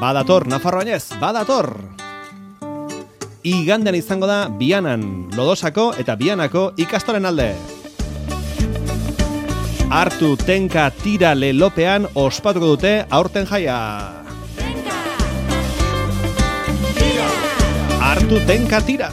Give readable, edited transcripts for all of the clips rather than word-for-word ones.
badator, Nafarroainez, badator. Igandean izango da Bianan, Lodosako eta Bianako ikastolen alde. Hartu tenka tira lelopean ospatuko dute aurten jaia. Hartu tenka tira.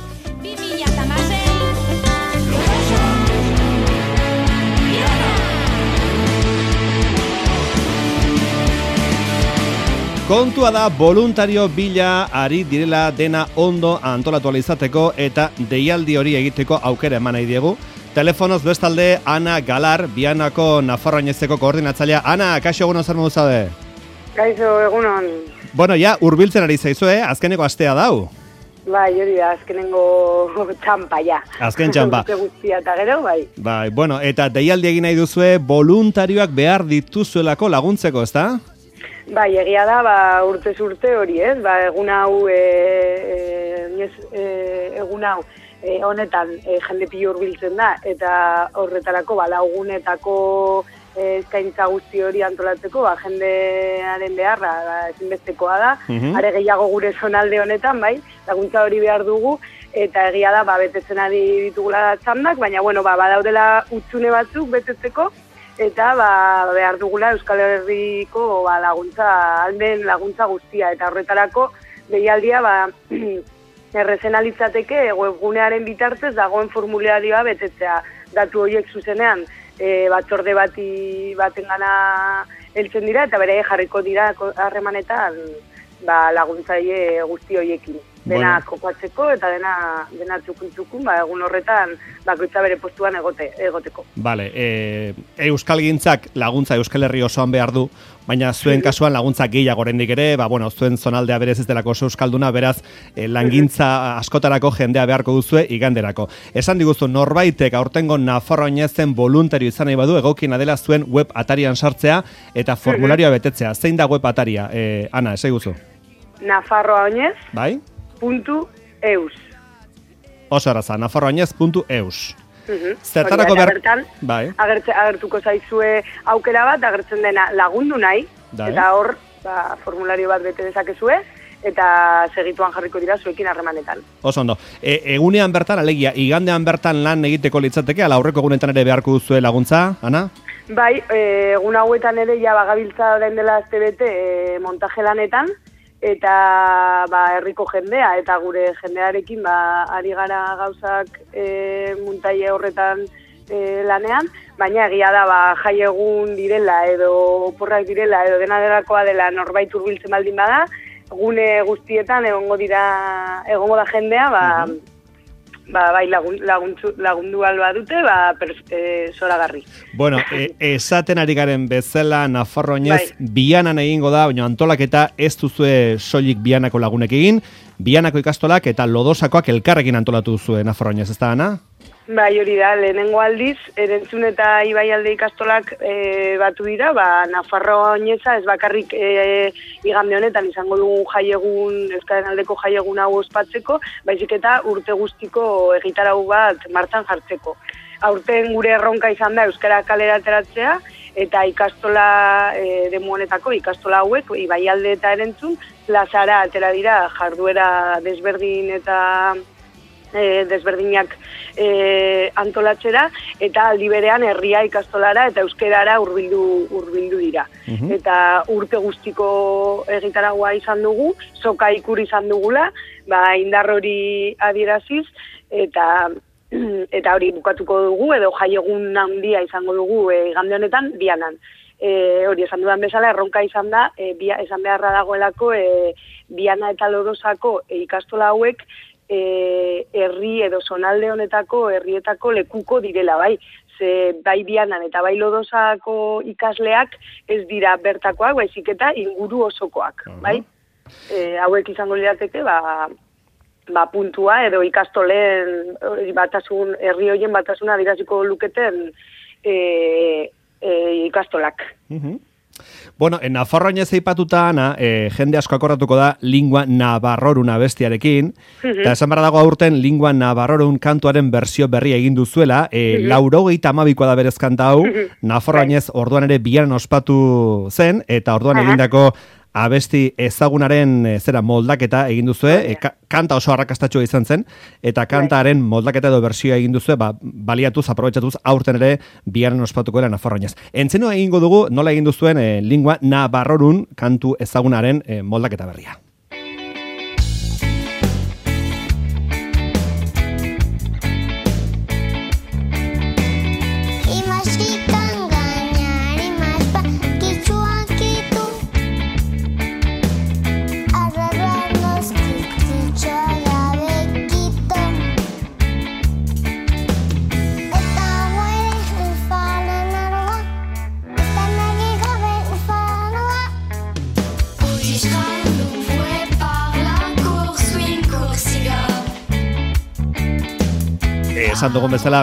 Kontua da voluntario bila ari direla dena ondo antolatu izateko eta deialdi hori egiteko aukera eman nahi diegu. Telefonoz bestalde Ana Galar, Bianako Nafarroainezeko koordinatzailea. Ana, kaixo egunon zer modu zaude? Kaixo egunon. Bueno, ja, hurbiltzen ari zaizue, azkeneko astea dau. Bai, hori da, azkenengo txampa, ja. Azken txampa. Urte guztia eta gero, bai. Bai, bueno, eta deialdi egin nahi duzue voluntarioak behar dituzuelako laguntzeko, ezta? Bai, egia da, urtez urte hori, ez? Egun hau, honetan jende pilo hurbiltzen da, eta horretarako, lagunetako eskaintza guzti hori antolatzeko, jendearen beharra ezinbestekoa da, are gehiago gure zonalde honetan, bai, laguntza hori behar dugu, eta egia da, betetzen ari ditugula txandak, baina, badaudela utxune batzuk betetzeko, eta behar dugula Euskal Herriko alden laguntza guztia, eta horretarako deialdia errezen alitzateke webgunearen bitartez dagoen formularioa betetzea datu horiek zuzenean batzorde batengana heltzen dira, eta bere jarriko dira harremanetan laguntzaile guzti horiekin. Dena kokatzeko eta dena txukun, egun horretan bakoitza bere postuan egoteko. Vale, Euskalgintzak laguntza Euskal Herri osoan behar du, baina zuen kasuan laguntza gehiago oraindik ere, zuen zonaldea berez ez delako oso euskalduna, beraz langintza askotarako jendea beharko duzue iganderako. Esan diguzu, norbaitek aurtengo Nafarroainezen voluntario izan nahi badu, egokiena dela zuen web atarian sartzea eta formularioa betetzea. Zein da web ataria? Ana, esai guzu. Nafarroainez. Bai? .eus. Oso erraza, nafarroainez.eus. Zertarako agertuko zaizue aukera bat, agertzen dena lagundu nahi, eta hor formulario bat bete dezakezue, eta segituan jarriko dira zuekin harremanetan. Oso ondo. Egunean bertan, alegia, igandean bertan lan egiteko litzateke, ala aurreko egunetan ere beharko duzue laguntza, Ana? Bai, egun hauetan ere bagabiltza orain dela aztebete montaje lanetan, eta herriko jendea, eta gure jendearekin ari gara gauzak muntaile horretan lanean, baina egia da jai egun direla edo oporrak direla edo dena delakoa dela norbait hurbiltzen baldin bada, gune guztietan egongo da jendea, bai lagundu alba dute, zoragarri. Bueno, esaten ari garen bezala Nafarroainez Bianan egingo da, baina antolaketa ez duzue soilik Bianako lagunek egin, Bianako ikastolak eta Lodosakoak elkarrekin antolatu duzue Nafarroainez, ez da, Ana? Bai, hori da, lehenengo aldiz, Erentzun eta Ibaialde ikastolak batu dira, Nafarroaineza ez bakarrik igande honetan izango dugun jaiegun, Euskaren aldeko jaiegun hau ospatzeko, baizik eta urte guztiko egitarau bat martxan jartzeko. Aurten gure erronka izan da Euskara kalera ateratzea, eta ikastola demu honetako ikastola hauek, Ibaialde eta Erentzun, plazara atera dira jarduera desberdin eta desberdinak antolatzera, eta aldi berean herria ikastolara eta euskerara hurbildu dira. Eta urte guztiko egitaragua izan dugu, soka ikur izan dugula, indar hori adieraziz, eta hori bukatuko dugu, edo jaiegun handia izango dugu igande honetan Bianan. Hori esan dudan bezala, erronka izan da, esan beharra dagoelako Biana eta Lodosako ikastola hauek herri edo zonalde honetako herrietako lekuko direla, bai. Ze bai Bianan eta bai Lodosako ikasleak ez dira bertakoak, baizik eta inguru osokoak, bai. Hauek izango lirateke, puntua edo ikastolen batasun, herri horien batasuna adiraziko luketen ikastolak. Bueno, Nafarroainez aipatuta, Ana, jende asko akordatuko da Lingua Navarrorun abestiarekin, eta esan barra dago aurten Lingua Navarrorun kantuaren bersio berria egin duzuela, 82koa da berez kanta hau, Nafarroainez orduan ere Bianan ospatu zen, eta orduan egindako abesti ezagunaren zera moldaketa egin duzue, kanta oso arrakastatxua izan zen, eta kantaren moldaketa edo bersioa egin duzue, baliatuz, aprobetxatuz, aurten ere biaren ospatuko dela Nafarroinez. Entzeno egingo dugu, nola egin duzuen lingua nabarrorun kantu ezagunaren moldaketa berria. Esan dugun bezala,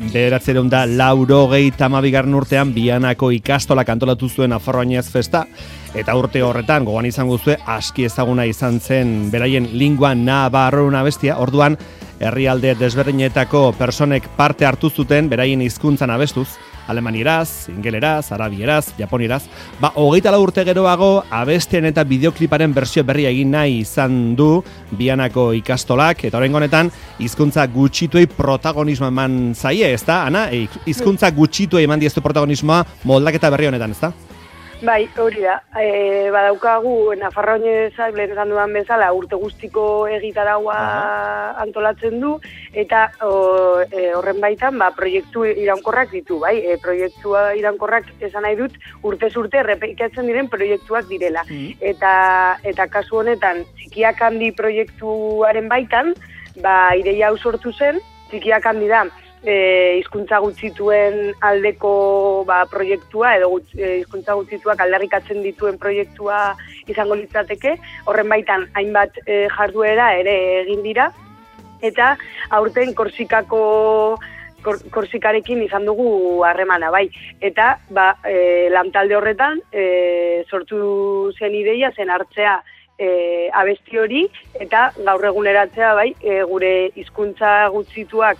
1992 urtean Bianako ikastolak antolatu zuen Nafarroinez festa, eta urte horretan, gogoan izango zuen, aski ezaguna izan zen beraien lingua nabarrorun abestia, orduan, herrialde desberdinetako personek parte hartu zuten beraien hizkuntzan abestuz, alemanieraz, ingeleraz, arabieraz, japonieraz, 24 urte geroago abestien eta bideokliparen bersio berria egin nahi izan du Bianako ikastolak, eta oraingo honetan hizkuntza gutxituei protagonismoa eman zaie, ezta? Ana, hizkuntza gutxituei eman diezu protagonismoa moldaketa berri honetan, ezta? Bai, hori da. Badaukagu Nafarroinezak lehen esan dudan bezala urte guztiko egitaraua antolatzen du, eta horren baitan proiektu iraunkorrak ditu, bai? Proiektua iraunkorrak esan nahi dut urtez urte errepikatzen diren proiektuak direla. Eta kasu honetan, Txikiak Handi proiektuaren baitan, ideia hau sortu zen, Txikiak Handi da, hizkuntza gutxituen aldeko proiektua edo hizkuntza gutxituak aldarrikatzen dituen proiektua izango litzateke, horren baitan hainbat jarduera ere egin dira, eta aurten Korsikarekin izan dugu harremana, bai. Eta lantalde horretan sortu zen ideia zen hartzea abesti hori, eta gaur eguneratzea, bai, gure hizkuntza gutxituak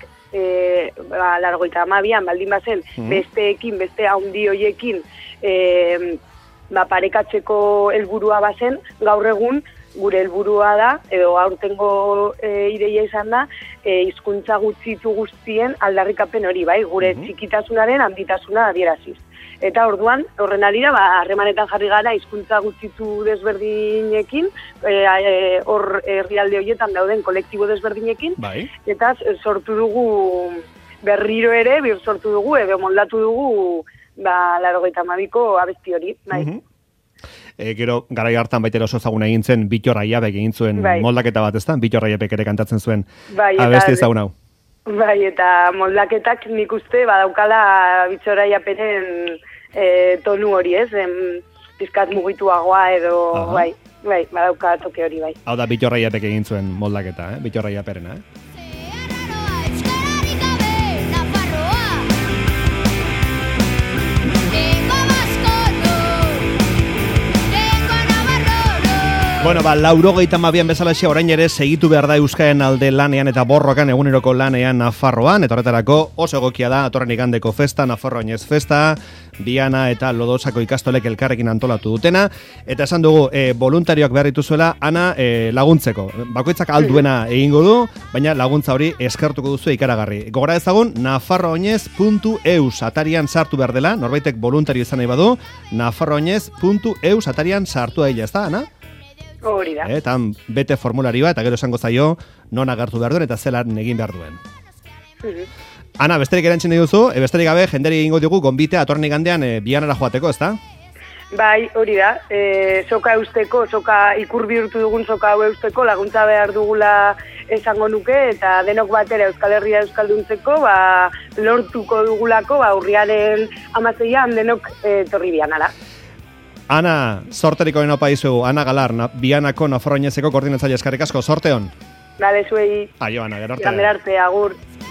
92an baldin bazen besteekin, beste handi hoiekin parekatzeko helburua bazen, gaur egun gure helburua da, edo aurtengo ideia izan da, hizkuntza gutxitu guztien aldarrikapen hori, bai, gure txikitasunaren handitasuna adieraziz. Eta orduan, horren arira, harremanetan jarri gara hizkuntza gutxitu desberdinekin, hor herrialde horietan dauden kolektibo desberdinekin, eta sortu dugu berriro ere, sortu dugu, edo moldatu dugu 92ko abesti hori, bai. Gero, garai hartan baita oso ezaguna egin zen, Bittor Aiabek egin zuen moldaketa bat, ezta? Bittor Aiabek ere kantatzen zuen abesti ezagun hau. Bai, eta moldaketak nik uste badaukala Bittor Aiaberen tonu hori, ez? Pizkat mugituagoa edo, bai, badauka toke hori, bai. Hau da Bittor Aiabek egin zuen moldaketa, Bittor Aiaberena, Bueno, 92an bezalaxe orain ere segitu behar da Euskaren alde lanean eta borrokan eguneroko lanean Nafarroan, eta horretarako oso egokia da atorren igandeko festa, Nafarroinez festa, Biana eta Lodosako ikastolek elkarrekin antolatu dutena, eta esan dugu voluntarioak behar dituzuela, Ana, laguntzeko. Bakoitzak alduena egingo du, baina laguntza hori eskertuko duzu ikaragarri. Gogora ezagun, nafarroinez.eus atarian sartu behar dela, norbaitek voluntario izan nahi badu, nafarroinez.eus atarian sartu daila, ez da, Ana? Hori da. Eta bete formularioa eta gero esango zaio non agertu behar duen eta zelan egin behar duen. Ana, besterik erantzen duzu, besterik gabe jenderi egingo dugu gonbitea atorren igandean Bianara joateko, ezta? Bai, hori da. Soka eusteko, ikur bihurtu dugun soka hau eusteko laguntza behar dugula esango nuke, eta denok batera Euskal Herria euskalduntzeko, lortuko dugulako, urriaren 16an denok torri Bianara. Ana, sorteriko enopa izugu, Ana Galar, Bianako Nafarroinezeko koordinatzaile eskerrik asko, sorte hon. Dale, zuei. Aio, Ana, gero arte. Gero arte, agur.